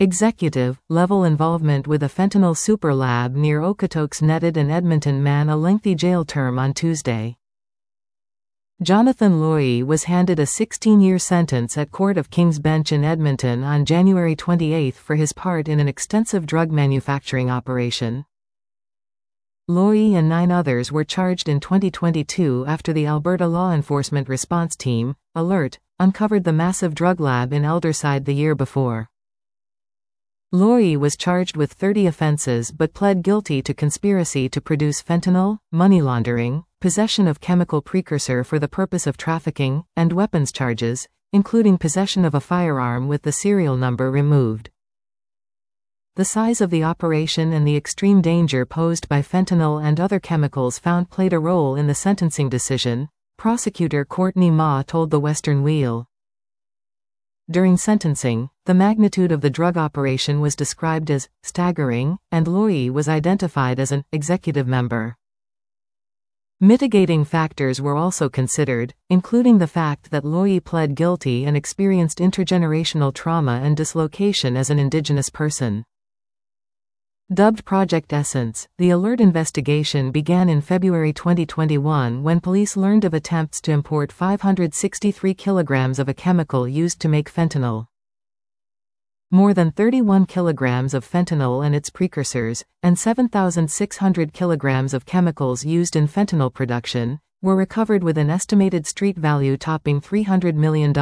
executive-level involvement with a fentanyl super lab near Okotoks netted an Edmonton man a lengthy jail term on Tuesday. Jonathan Loyi was handed a 16-year sentence at Court of King's Bench in Edmonton on January 28 for his part in an extensive drug manufacturing operation. Loyi and 9 others were charged in 2022 after the Alberta Law Enforcement Response Team, ALERT, uncovered the massive drug lab in Aldersyde the year before. Loyi was charged with 30 offenses but pled guilty to conspiracy to produce fentanyl, money laundering, possession of chemical precursor for the purpose of trafficking, and weapons charges, including possession of a firearm with the serial number removed. The size of the operation and the extreme danger posed by fentanyl and other chemicals found played a role in the sentencing decision, prosecutor Courtney Ma told the Western Wheel. During sentencing, the magnitude of the drug operation was described as staggering, and Loyi was identified as an executive member. Mitigating factors were also considered, including the fact that Loyi pled guilty and experienced intergenerational trauma and dislocation as an Indigenous person. Dubbed Project Essence, the ALERT investigation began in February 2021 when police learned of attempts to import 563 kilograms of a chemical used to make fentanyl. More than 31 kilograms of fentanyl and its precursors, and 7,600 kilograms of chemicals used in fentanyl production, were recovered with an estimated street value topping $300 million.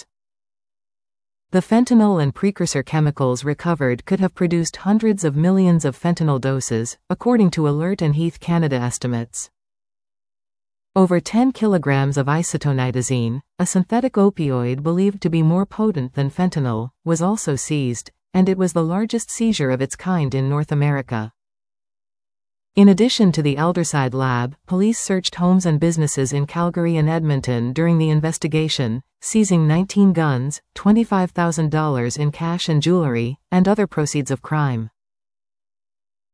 The fentanyl and precursor chemicals recovered could have produced hundreds of millions of fentanyl doses, according to ALERT and Heath Canada estimates. Over 10 kilograms of isotonitazine, a synthetic opioid believed to be more potent than fentanyl, was also seized, and it was the largest seizure of its kind in North America. In addition to the Aldersyde lab, police searched homes and businesses in Calgary and Edmonton during the investigation, seizing 19 guns, $25,000 in cash and jewelry, and other proceeds of crime.